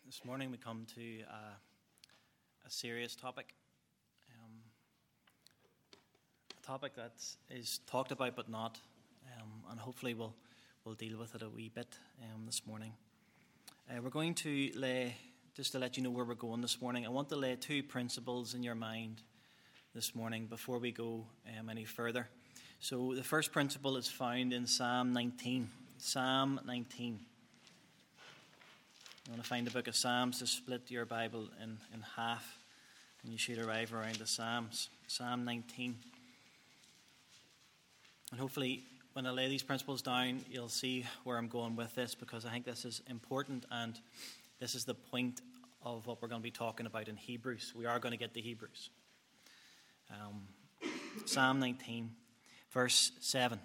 This morning we come to a serious topic, a topic that is talked about but not, and hopefully we'll deal with it a wee bit this morning. We're going to lay, just to let you know where we're going this morning, I want to lay two principles in your mind this morning before we go any further. So the first principle is found in Psalm 19. Psalm 19. You want to find the book of Psalms, to split your Bible in half, and you should arrive around the Psalms. Psalm 19. And hopefully, when I lay these principles down, you'll see where I'm going with this, because I think this is important, and this is the point of what we're going to be talking about in Hebrews. We are going to get to Hebrews. Psalm 19, verse 7.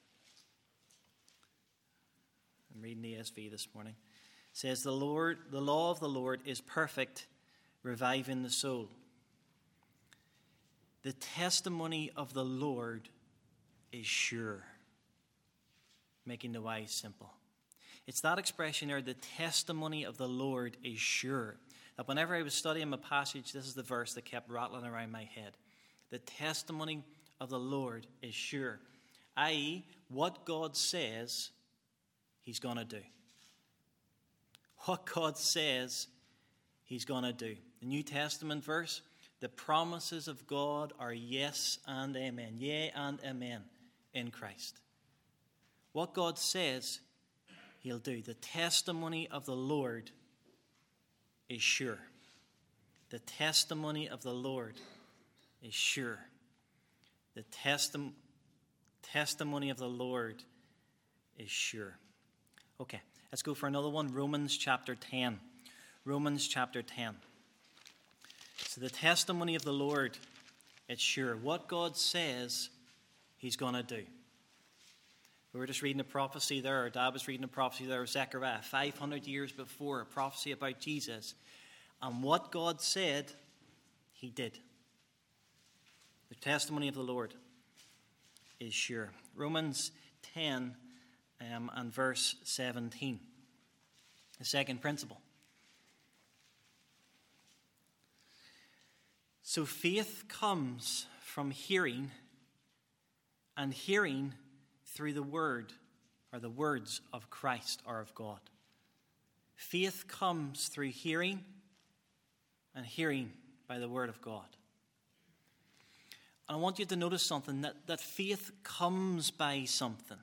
I'm reading the ESV this morning. It says, the law of the Lord is perfect, reviving the soul. The testimony of the Lord is sure, making the wise simple. It's that expression there, the testimony of the Lord is sure. That whenever I was studying my passage, this is the verse that kept rattling around my head. The testimony of the Lord is sure. I.e., what God says, He's going to do. What God says, He's going to do. The New Testament verse, the promises of God are yes and amen. Yea and amen in Christ. What God says, He'll do. The testimony of the Lord is sure. The testimony of the Lord is sure. The testimony of the Lord is sure. Okay, let's go for another one. Romans chapter 10. Romans chapter 10. So the testimony of the Lord, it's sure. What God says, He's going to do. We were just reading a prophecy there, or Dad was reading a prophecy there of Zechariah, 500 years before, a prophecy about Jesus. And what God said, He did. The testimony of the Lord is sure. Romans 10 and verse 17. The second principle. So faith comes from hearing, and hearing through the word, or the words of Christ or of God. Faith comes through hearing, and hearing by the word of God. And I want you to notice something, that faith comes by something.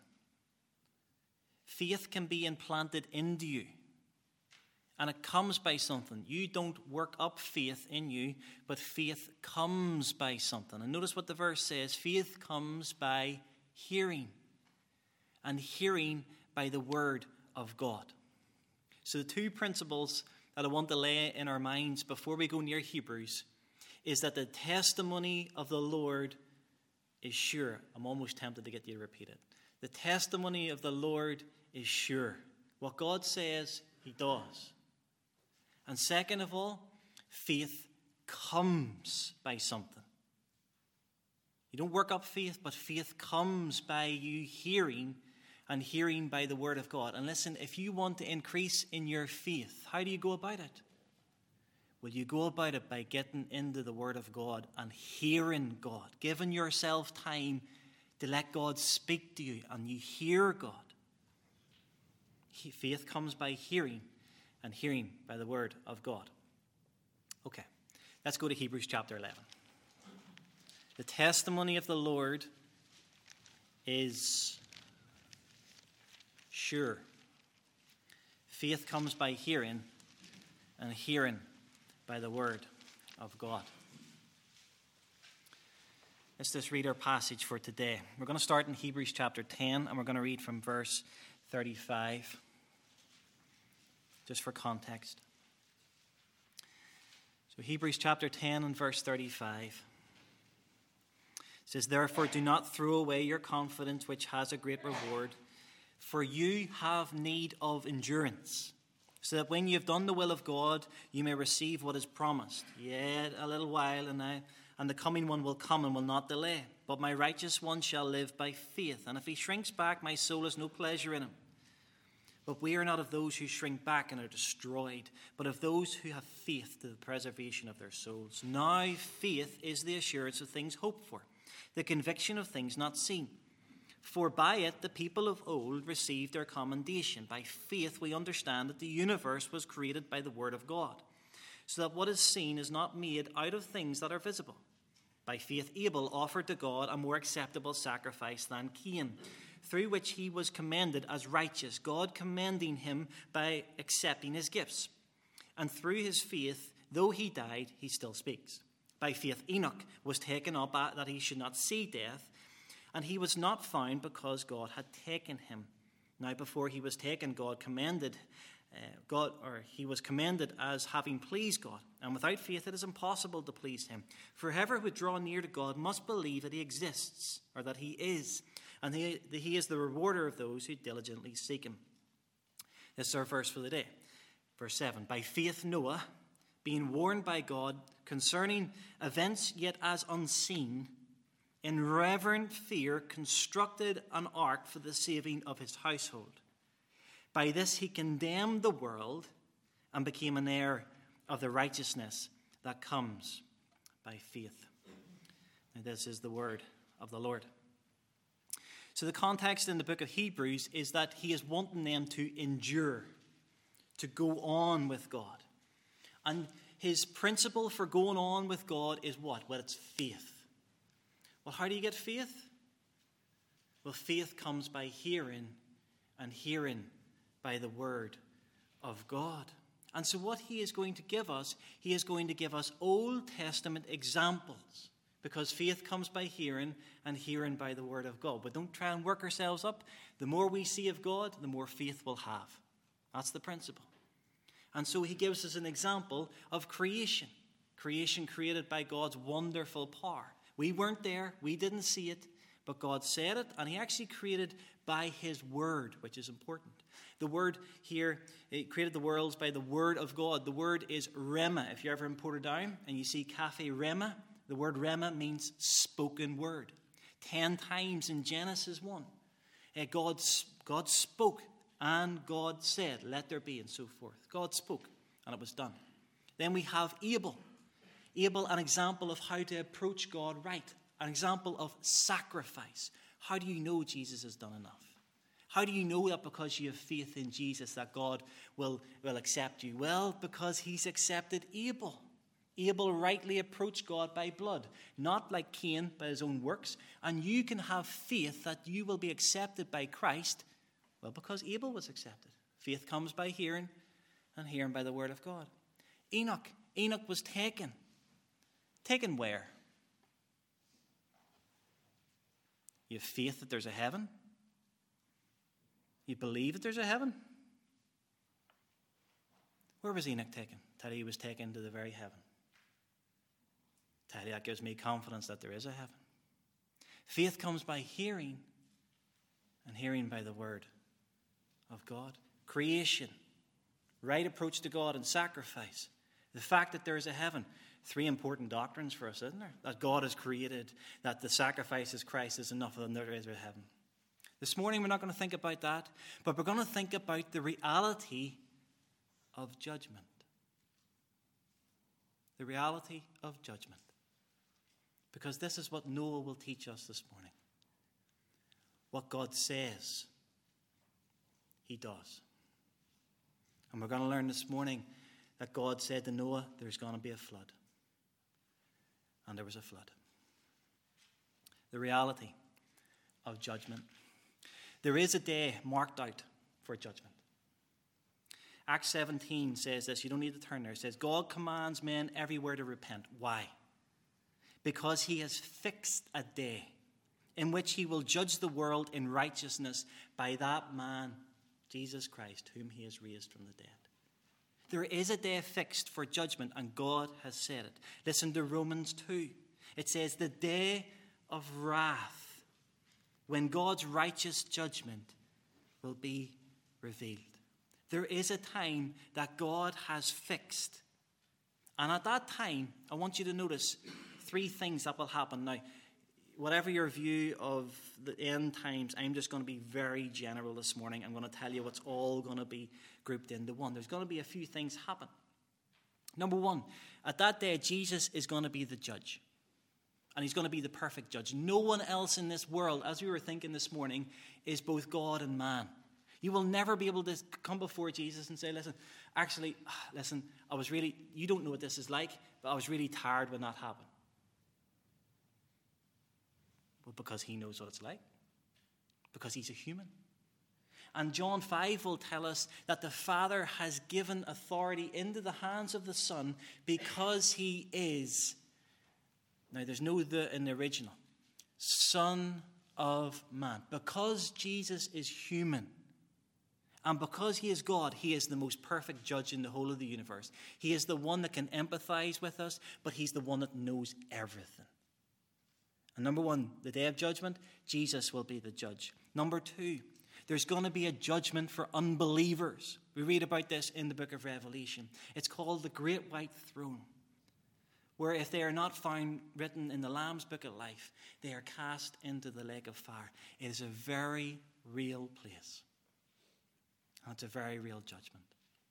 Faith can be implanted into you. And it comes by something. You don't work up faith in you, but faith comes by something. And notice what the verse says. Faith comes by hearing. And hearing by the word of God. So the two principles that I want to lay in our minds before we go near Hebrews is that the testimony of the Lord is sure. I'm almost tempted to get you to repeat it. The testimony of the Lord is sure. What God says, He does. And second of all, faith comes by something. You don't work up faith, but faith comes by you hearing, and hearing by the word of God. And listen, if you want to increase in your faith, how do you go about it? Well, you go about it by getting into the word of God and hearing God, giving yourself time to let God speak to you, and you hear God. Faith comes by hearing, and hearing by the word of God. Okay, let's go to Hebrews chapter 11. The testimony of the Lord is sure. Faith comes by hearing, and hearing by the word of God. Let's just read our passage for today. We're going to start in Hebrews chapter 10, and we're going to read from verse 35, just for context. So Hebrews chapter 10 and verse 35 says, therefore do not throw away your confidence, which has a great reward, for you have need of endurance, so that when you have done the will of God, you may receive what is promised. Yet a little while, and the coming one will come and will not delay. But my righteous one shall live by faith, and if he shrinks back, my soul has no pleasure in him. But we are not of those who shrink back and are destroyed, but of those who have faith to the preservation of their souls. Now faith is the assurance of things hoped for, the conviction of things not seen. For by it the people of old received their commendation. By faith we understand that the universe was created by the word of God, so that what is seen is not made out of things that are visible. By faith Abel offered to God a more acceptable sacrifice than Cain, through which he was commended as righteous, God commending him by accepting his gifts. And through his faith, though he died, he still speaks. By faith Enoch was taken up that he should not see death, and he was not found because God had taken him. Now before he was taken, he was commended as having pleased God. And without faith it is impossible to please him. For whoever would draw near to God must believe that he exists, or that he is, and he is the rewarder of those who diligently seek him. This is our verse for the day. Verse 7. By faith Noah, being warned by God concerning events yet as unseen, in reverent fear constructed an ark for the saving of his household. By this he condemned the world and became an heir of the righteousness that comes by faith. Now this is the word of the Lord. So the context in the book of Hebrews is that he is wanting them to endure, to go on with God. And his principle for going on with God is what? Well, it's faith. Well, how do you get faith? Well, faith comes by hearing, and hearing by the word of God. And so what he is going to give us, he is going to give us Old Testament examples, because faith comes by hearing, and hearing by the word of God. But don't try and work ourselves up. The more we see of God, the more faith we'll have. That's the principle. And so he gives us an example of creation. Creation created by God's wonderful power. We weren't there, we didn't see it, but God said it, and he actually created by his word, which is important. The word here, he created the worlds by the word of God. The word is rema. If you're ever in Portadown and you see Cafe Rema, the word rema means spoken word. 10 times in Genesis 1. God spoke and God said, let there be, and so forth. God spoke and it was done. Then we have Abel. Abel, an example of how to approach God right. An example of sacrifice. How do you know Jesus has done enough? How do you know that because you have faith in Jesus that God will accept you? Well, because he's accepted Abel. Abel rightly approached God by blood, not like Cain by his own works. And you can have faith that you will be accepted by Christ, well, because Abel was accepted. Faith comes by hearing, and hearing by the word of God. Enoch was taken. Taken where? You have faith that there's a heaven? You believe that there's a heaven? Where was Enoch taken? Tell you he was taken to the very heaven. Tell you that gives me confidence that there is a heaven. Faith comes by hearing, and hearing by the word of God. Creation, right approach to God and sacrifice. The fact that there is a heaven. 3 important doctrines for us, isn't there? That God has created, that the sacrifice is Christ is enough, and there is a heaven. This morning we're not going to think about that, but we're going to think about the reality of judgment. The reality of judgment. Because this is what Noah will teach us this morning. What God says, he does. And we're going to learn this morning that God said to Noah, there's going to be a flood. And there was a flood. The reality of judgment. There is a day marked out for judgment. Acts 17 says this. You don't need to turn there. It says, God commands men everywhere to repent. Why? Because he has fixed a day in which he will judge the world in righteousness by that man, Jesus Christ, whom he has raised from the dead. There is a day fixed for judgment, and God has said it. Listen to Romans 2. It says, the day of wrath, when God's righteous judgment will be revealed. There is a time that God has fixed. And at that time, I want you to notice 3 things that will happen. Now, whatever your view of the end times, I'm just going to be very general this morning. I'm going to tell you what's all going to be grouped into one. There's going to be a few things happen. Number one, at that day, Jesus is going to be the judge. And he's going to be the perfect judge. No one else in this world, as we were thinking this morning, is both God and man. You will never be able to come before Jesus and say, listen, you don't know what this is like, but I was really tired when that happened. Well, because he knows what it's like. Because he's a human. And John 5 will tell us that the Father has given authority into the hands of the Son because he is, now there's no the in the original, Son of Man. Because Jesus is human, and because he is God, he is the most perfect judge in the whole of the universe. He is the one that can empathize with us, but he's the one that knows everything. And number one, the day of judgment, Jesus will be the judge. Number two, there's going to be a judgment for unbelievers. We read about this in the book of Revelation. It's called the Great White Throne, where if they are not found written in the Lamb's Book of Life, they are cast into the lake of fire. It is a very real place. And it's a very real judgment.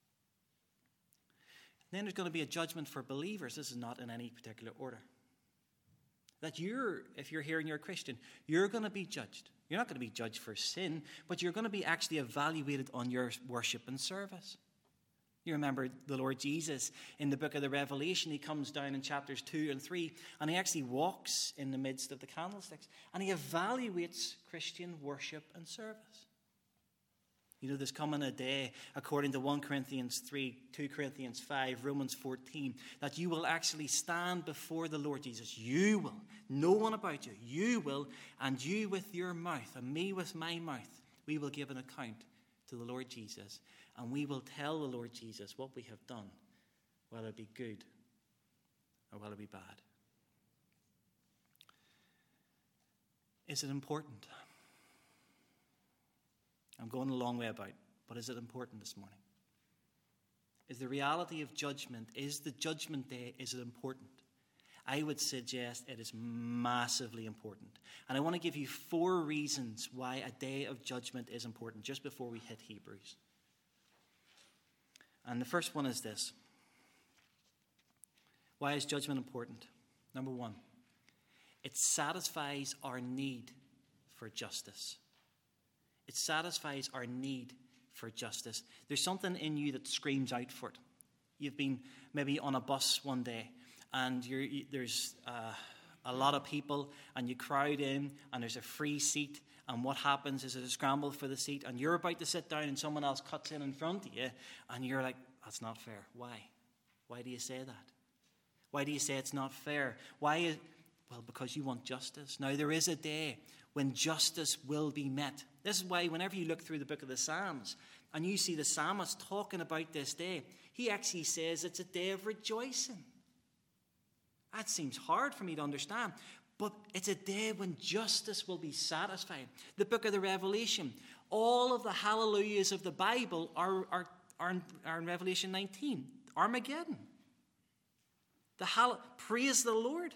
And then there's going to be a judgment for believers. This is not in any particular order. That if you're here and you're a Christian, you're going to be judged. You're not going to be judged for sin, but you're going to be actually evaluated on your worship and service. You remember the Lord Jesus in the book of the Revelation. He comes down in chapters 2 and 3, and he actually walks in the midst of the candlesticks, and he evaluates Christian worship and service. You know, there's coming a day, according to 1 Corinthians 3, 2 Corinthians 5, Romans 14, that you will actually stand before the Lord Jesus. You will. No one about you. You will, and you with your mouth, and me with my mouth, we will give an account to the Lord Jesus. And we will tell the Lord Jesus what we have done, whether it be good or whether it be bad. Is it important? I'm going a long way about, but is it important this morning? Is the reality of judgment, is the judgment day, is it important? I would suggest it is massively important. And I want to give you 4 reasons why a day of judgment is important, just before we hit Hebrews. And the first one is this. Why is judgment important? Number 1, it satisfies our need for justice. It satisfies our need for justice. There's something in you that screams out for it. You've been maybe on a bus one day, and there's a lot of people, and you crowd in, and there's a free seat, and what happens is there's a scramble for the seat, and you're about to sit down, and someone else cuts in front of you, and you're like, that's not fair. Why? Why do you say that? Why do you say it's not fair? Well, because you want justice. Now, there is a day when justice will be met. This is why whenever you look through the book of the Psalms and you see the psalmist talking about this day, he actually says it's a day of rejoicing. That seems hard for me to understand, but it's a day when justice will be satisfied. The book of the Revelation, all of the hallelujahs of the Bible are in Revelation 19. Armageddon. Praise the Lord.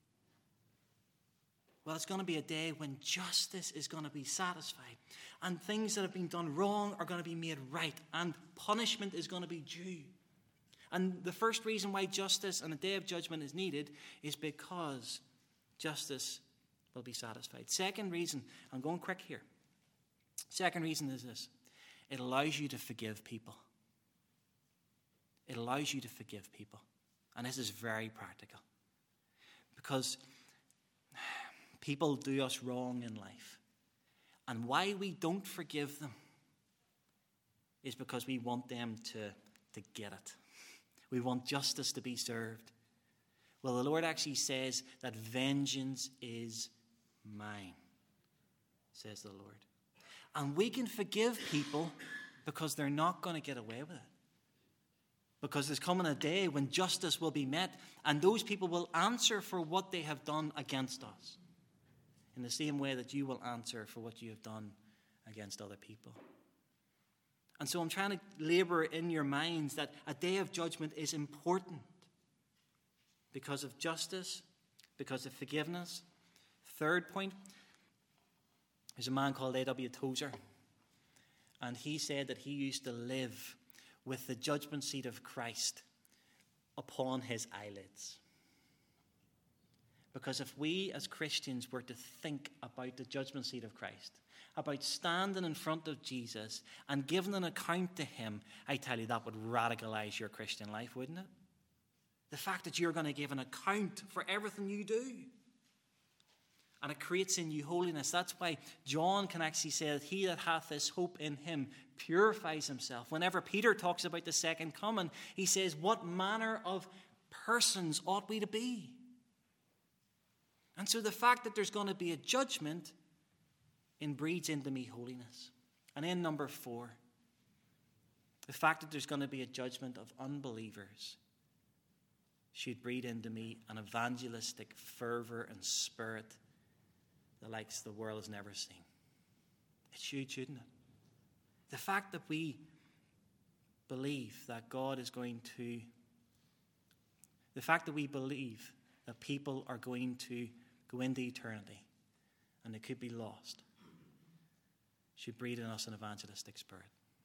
Well, it's going to be a day when justice is going to be satisfied, and things that have been done wrong are going to be made right, and punishment is going to be due. And the first reason why justice and a day of judgment is needed is because justice will be satisfied. Second reason, I'm going quick here. Second reason is this. It allows you to forgive people. It allows you to forgive people. And this is very practical. Because people do us wrong in life. And why we don't forgive them is because we want them to get it. We want justice to be served. Well, the Lord actually says that vengeance is mine, says the Lord. And we can forgive people because they're not going to get away with it. Because there's coming a day when justice will be met, and those people will answer for what they have done against us, in the same way that you will answer for what you have done against other people. And so I'm trying to labor in your minds that a day of judgment is important because of justice, because of forgiveness. Third point, there's a man called A.W. Tozer, and he said that he used to live with the judgment seat of Christ upon his eyelids. Because if we as Christians were to think about the judgment seat of Christ, about standing in front of Jesus and giving an account to him, I tell you, that would radicalize your Christian life, wouldn't it? The fact that you're going to give an account for everything you do. And it creates in you holiness. That's why John can actually say that he that hath this hope in him purifies himself. Whenever Peter talks about the second coming, he says, what manner of persons ought we to be? And so the fact that there's going to be a judgment breeds into me holiness. And then number 4, the fact that there's going to be a judgment of unbelievers should breed into me an evangelistic fervor and spirit the likes the world has never seen. It should, shouldn't it? The fact that we believe that God is going to, the fact that we believe that people are going to go into eternity and they could be lost should breed in us an evangelistic spirit.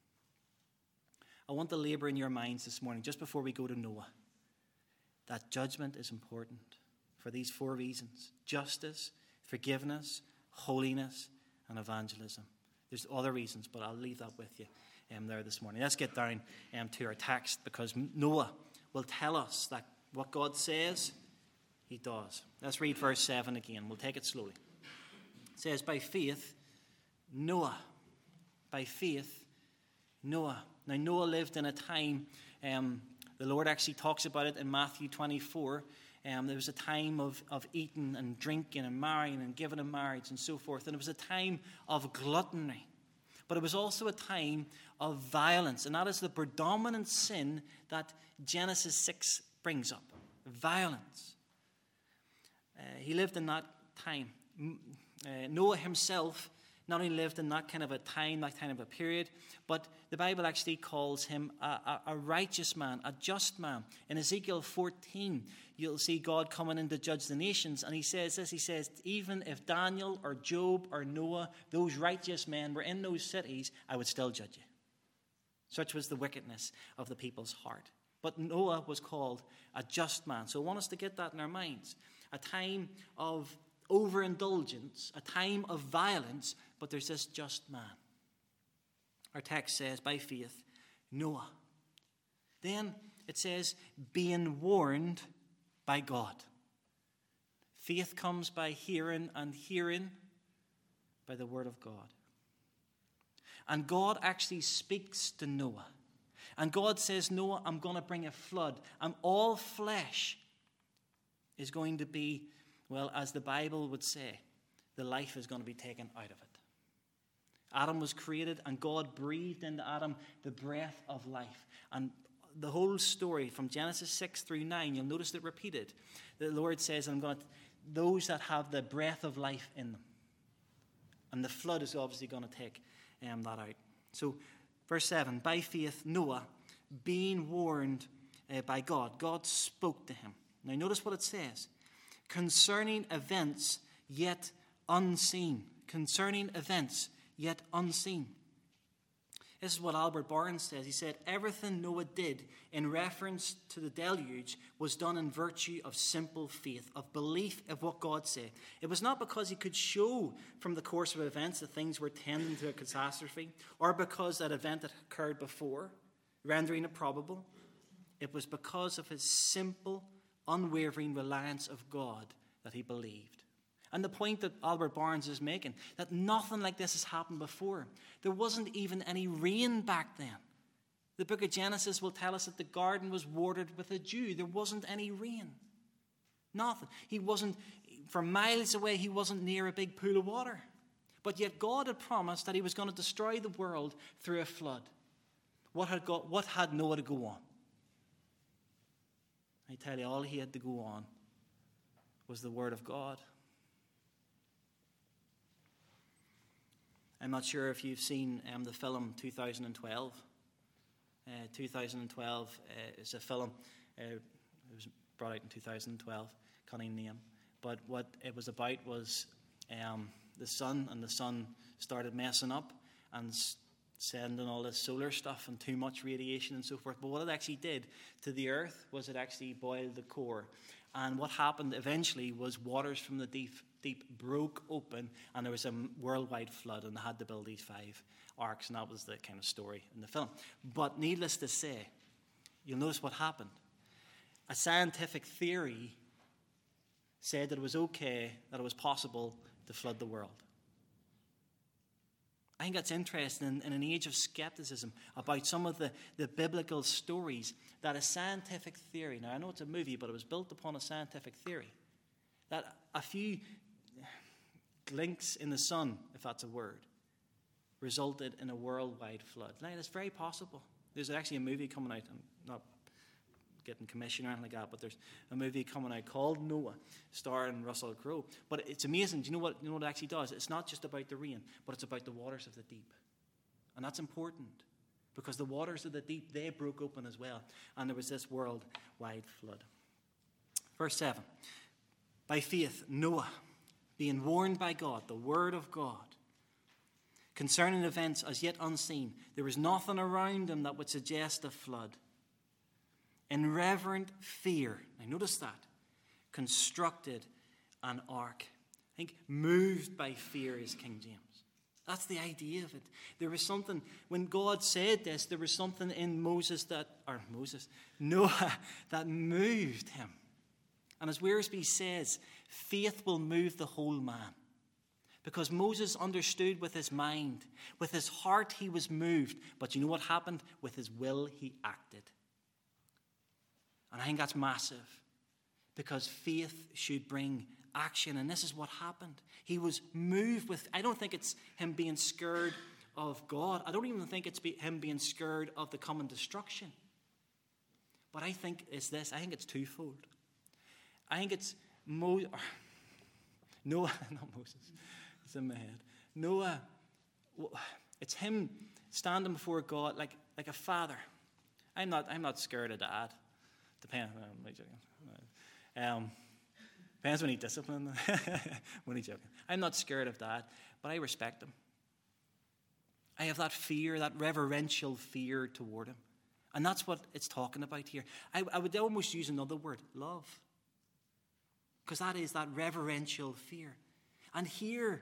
I want to labor in your minds this morning, just before we go to Noah, that judgment is important for these 4 reasons: justice, forgiveness, holiness, and evangelism. There's other reasons, but I'll leave that with you there this morning. Let's get down to our text, because Noah will tell us that what God says, he does. Let's read verse 7 again. We'll take it slowly. It says, by faith, Noah. By faith, Noah. Now, Noah lived in a time, the Lord actually talks about it in Matthew 24. There was a time of eating and drinking and marrying and giving in marriage and so forth. And it was a time of gluttony. But it was also a time of violence. And that is the predominant sin that Genesis 6 brings up. Violence. He lived in that time. Noah himself not only lived in that kind of a time, that kind of a period, but the Bible actually calls him a righteous man, a just man. In Ezekiel 14, you'll see God coming in to judge the nations, and he says this, he says, even if Daniel or Job or Noah, those righteous men, were in those cities, I would still judge you. Such was the wickedness of the people's heart. But Noah was called a just man. So I want us to get that in our minds. A time of overindulgence, a time of violence, but there's this just man. Our text says, by faith, Noah. Then it says, being warned by God. Faith comes by hearing, and hearing by the word of God. And God actually speaks to Noah. And God says, Noah, I'm going to bring a flood, and all flesh is going to be, well, as the Bible would say, the life is going to be taken out of it. Adam was created, and God breathed into Adam the breath of life. And the whole story from Genesis 6 through 9, you'll notice it repeated. The Lord says, those that have the breath of life in them. And the flood is obviously going to take that out. So, verse 7, by faith, Noah, being warned by God, God spoke to him. Now, notice what it says. Concerning events yet unseen. Concerning events yet unseen. This is what Albert Barnes says. He said, everything Noah did in reference to the deluge was done in virtue of simple faith, of belief of what God said. It was not because he could show from the course of events that things were tending to a catastrophe, or because that event had occurred before, rendering it probable. It was because of his simple, unwavering reliance of God that he believed. And the point that Albert Barnes is making, that nothing like this has happened before. There wasn't even any rain back then. The book of Genesis will tell us that the garden was watered with a dew. There wasn't any rain. Nothing. He wasn't, for miles away, he wasn't near a big pool of water. But yet God had promised that he was going to destroy the world through a flood. What had Noah to go on? I tell you, all he had to go on was the word of God. I'm not sure if you've seen the film 2012. 2012 is a film. It was brought out in 2012. Cunning name. But what it was about was the sun, and the sun started messing up and sending all this solar stuff and too much radiation and so forth. But what it actually did to the earth was it actually boiled the core. And what happened eventually was waters from the deep broke open, and there was a worldwide flood, and they had to build these 5 arks, and that was the kind of story in the film. But needless to say, you'll notice what happened. A scientific theory said that it was okay, that it was possible to flood the world. I think that's interesting in an age of skepticism about some of the biblical stories, that a scientific theory, now I know it's a movie, but it was built upon a scientific theory, that a few links in the sun, if that's a word, resulted in a worldwide flood. Now, it's very possible. There's actually a movie coming out, I'm not getting commission or anything like that, but there's a movie coming out called Noah, starring Russell Crowe. But it's amazing. Do you know what it actually does? It's not just about the rain, but it's about the waters of the deep. And that's important, because the waters of the deep, they broke open as well, and there was this worldwide flood. Verse 7, by faith, Noah, being warned by God, the word of God, concerning events as yet unseen, there was nothing around him that would suggest a flood. In reverent fear, now notice that, constructed an ark. I think moved by fear is King James. That's the idea of it. There was something, when God said this, there was something in Noah, that moved him. And as Wearsby says, faith will move the whole man. Because Moses understood with his mind, with his heart he was moved. But you know what happened? With his will he acted. And I think that's massive, because faith should bring action. And this is what happened. He was moved with, I don't think it's him being scared of God. I don't even think it's him being scared of the coming destruction. But I think it's this. I think it's twofold. I think it's Noah, not Moses. It's in my head. Noah, it's him standing before God like a father. I'm not scared of Dad. Depends when he disciplines. When he's joking. I'm not scared of Dad, but I respect him. I have that fear, that reverential fear toward him. And that's what it's talking about here. I would almost use another word, love. Because that is that reverential fear. And here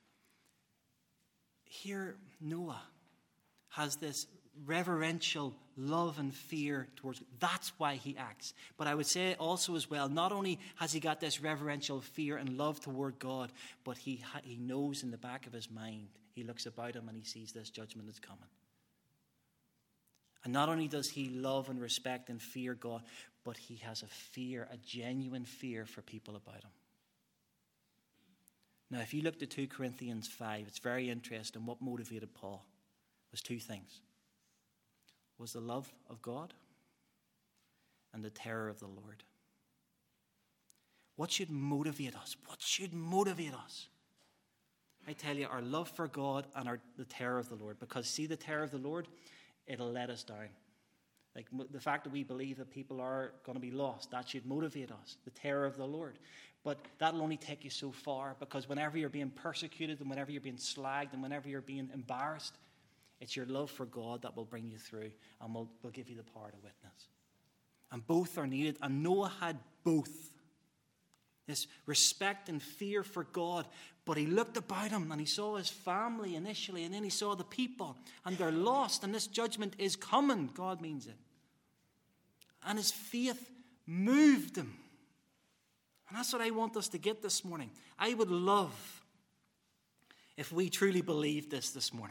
Noah has this reverential love and fear towards. That's why he acts. But I would say also as well, not only has he got this reverential fear and love toward God, but he knows in the back of his mind, he looks about him and he sees this judgment is coming. And not only does he love and respect and fear God, but he has a genuine fear for people about him. Now, if you look at 2 Corinthians 5, it's very interesting. What motivated Paul was 2 things. Was the love of God and the terror of the Lord. What should motivate us? What should motivate us? I tell you, our love for God and the terror of the Lord. Because see, the terror of the Lord, it'll let us down. Like the fact that we believe that people are going to be lost, that should motivate us. The terror of the Lord. But that'll only take you so far, because whenever you're being persecuted and whenever you're being slagged and whenever you're being embarrassed, it's your love for God that will bring you through and will give you the power to witness. And both are needed. And Noah had both. This respect and fear for God. But he looked about him and he saw his family initially, and then he saw the people, and they're lost, and this judgment is coming. God means it. And his faith moved him. And that's what I want us to get this morning. I would love if we truly believed this morning.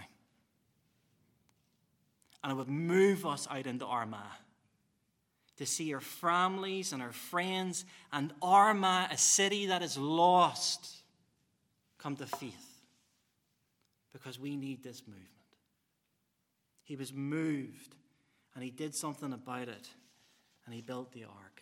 And it would move us out into Armagh to see our families and our friends and Armagh, a city that is lost, come to faith. Because we need this movement. He was moved and he did something about it, and he built the ark.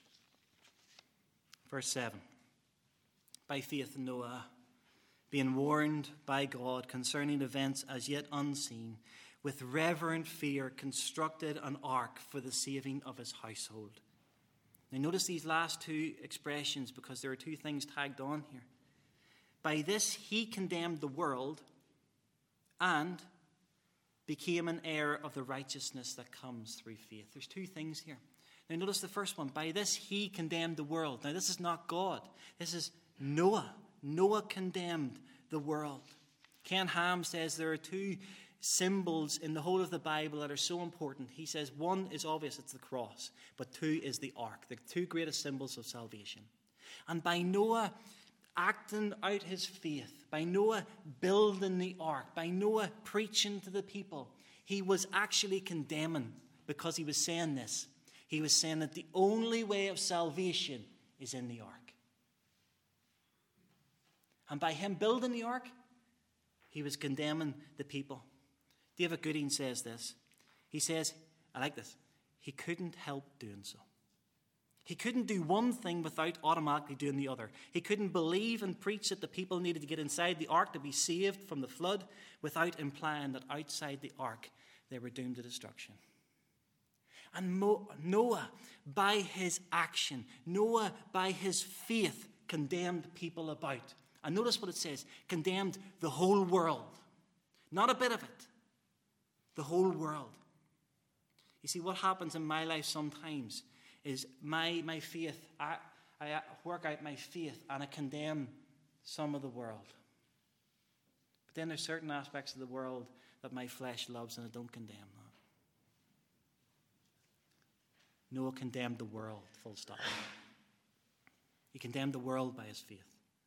Verse 7. By faith Noah, being warned by God concerning events as yet unseen, with reverent fear constructed an ark for the saving of his household. Now notice these last two expressions because there are two things tagged on here. By this he condemned the world and became an heir of the righteousness that comes through faith. There's two things here. Now notice the first one. By this he condemned the world. Now this is not God. This is Noah. Noah condemned the world. Ken Ham says there are two symbols in the whole of the Bible that are so important. He says one is obvious, it's the cross, but two is the ark, the two greatest symbols of salvation. And by Noah acting out his faith, by Noah building the ark, by Noah preaching to the people, he was actually condemning, because he was saying this. He was saying that the only way of salvation is in the ark. And by him building the ark, he was condemning the people. David Gooding says this. He says, I like this, he couldn't help doing so. He couldn't do one thing without automatically doing the other. He couldn't believe and preach that the people needed to get inside the ark to be saved from the flood without implying that outside the ark they were doomed to destruction. And Noah, by his action, Noah, by his faith, condemned people about. And notice what it says, condemned the whole world. Not a bit of it. The whole world. You see, what happens in my life sometimes is my faith, I work out my faith and I condemn some of the world. But then there's certain aspects of the world that my flesh loves and I don't condemn that. Noah condemned the world, full stop. He condemned the world by his faith.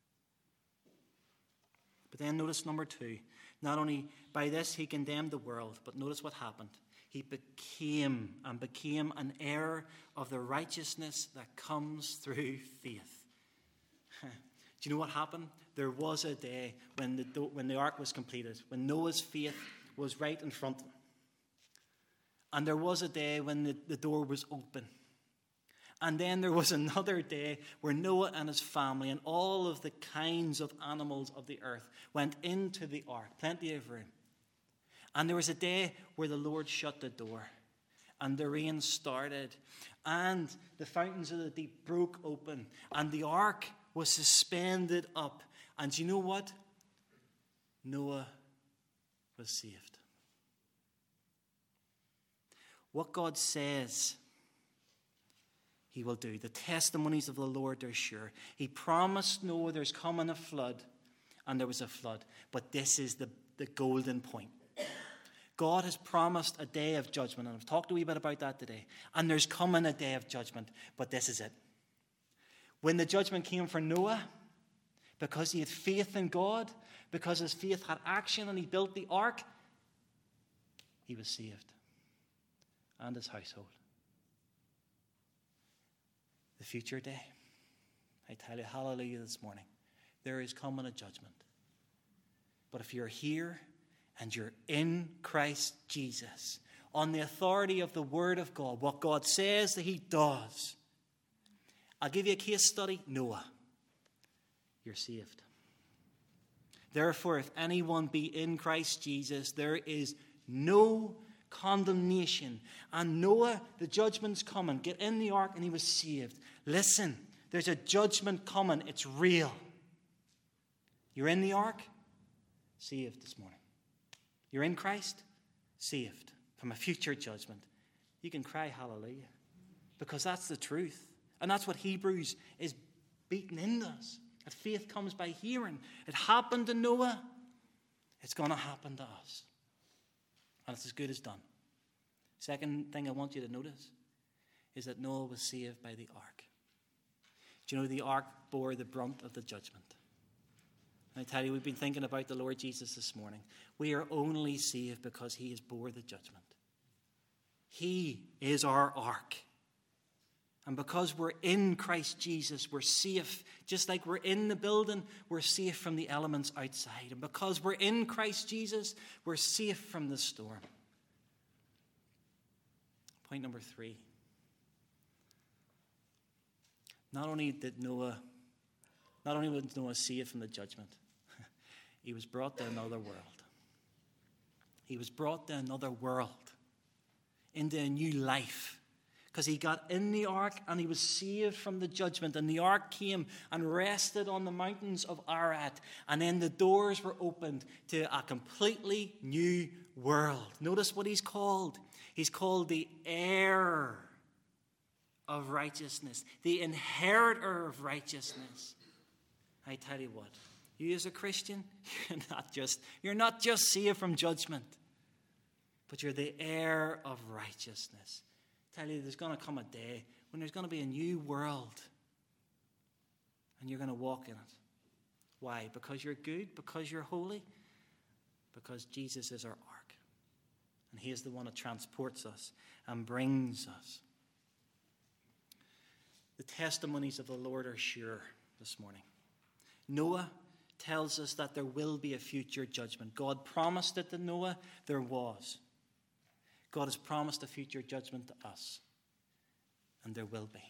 But then notice number two. Not only by this he condemned the world, but notice what happened. He became an heir of the righteousness that comes through faith. Do you know what happened? There was a day when the ark was completed, when Noah's faith was right in front of him. And there was a day when the door was open. And then there was another day where Noah and his family and all of the kinds of animals of the earth went into the ark. Plenty of room. And there was a day where the Lord shut the door. And the rain started. And the fountains of the deep broke open. And the ark was suspended up. And do you know what? Noah was saved. What God says he will do. The testimonies of the Lord are sure. He promised Noah there's coming a flood, and there was a flood. But this is the golden point. God has promised a day of judgment, and I've talked a wee bit about that today. And there's coming a day of judgment, but this is it. When the judgment came for Noah, because he had faith in God, because his faith had action and he built the ark, he was saved. And his household. The future day. I tell you, hallelujah this morning. There is coming a judgment. But if you're here and you're in Christ Jesus, on the authority of the Word of God, what God says that he does, I'll give you a case study. Noah. You're saved. Therefore, if anyone be in Christ Jesus, there is no condemnation. And Noah, the judgment's coming. Get in the ark and he was saved. Listen, there's a judgment coming. It's real. You're in the ark? Saved this morning. You're in Christ? Saved from a future judgment. You can cry hallelujah. Because that's the truth. And that's what Hebrews is beating into us. That faith comes by hearing. It happened to Noah. It's going to happen to us. And it's as good as done. Second thing I want you to notice is that Noah was saved by the ark. Do you know the ark bore the brunt of the judgment? And I tell you, we've been thinking about the Lord Jesus this morning. We are only saved because he has bore the judgment. He is our ark. And because we're in Christ Jesus, we're safe. Just like we're in the building, we're safe from the elements outside. And because we're in Christ Jesus, we're safe from the storm. Point number 3. Not only was Noah saved from the judgment, he was brought to another world. He was brought to another world, into a new life because he got in the ark and he was saved from the judgment. And the ark came and rested on the mountains of Ararat. And then the doors were opened to a completely new world. Notice what he's called. He's called the heir of righteousness, the inheritor of righteousness. I tell you what, you as a Christian, you're not just saved from judgment, but you're the heir of righteousness. I tell you, there's going to come a day when there's going to be a new world, and you're going to walk in it. Why? Because you're good, because you're holy, because Jesus is our ark, and he is the one that transports us and brings us. The testimonies of the Lord are sure this morning. Noah tells us that there will be a future judgment. God promised it to Noah. There was. God has promised a future judgment to us. And there will be.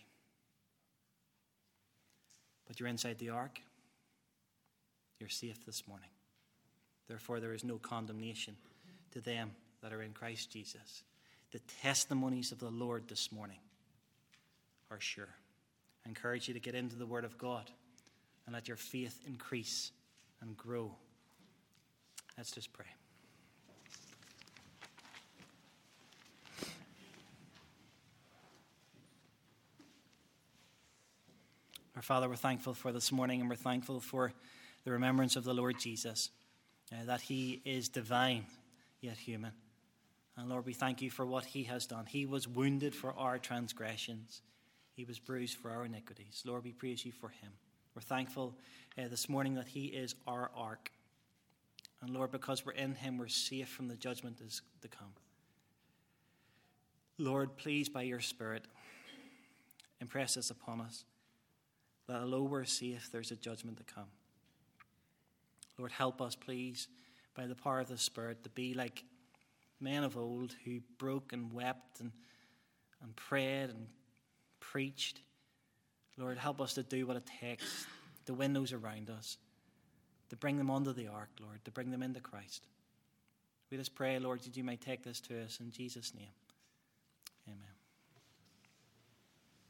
But you're inside the ark. You're safe this morning. Therefore, there is no condemnation to them that are in Christ Jesus. The testimonies of the Lord this morning are sure. I encourage you to get into the Word of God and let your faith increase and grow. Let's just pray. Our Father, we're thankful for this morning, and we're thankful for the remembrance of the Lord Jesus, that he is divine yet human. And Lord, we thank you for what he has done. He was wounded for our transgressions. He was bruised for our iniquities. Lord, we praise you for him. We're thankful this morning that he is our ark. And Lord, because we're in him, we're safe from the judgment that is to come. Lord, please, by your Spirit, impress this upon us, that although we're safe, there's a judgment to come. Lord, help us, please, by the power of the Spirit, to be like men of old who broke and wept and prayed and preached. Lord, help us to do what it takes to win those around us, to bring them onto the ark, Lord, to bring them into Christ. We just pray, Lord, that you may take this to us in Jesus' name.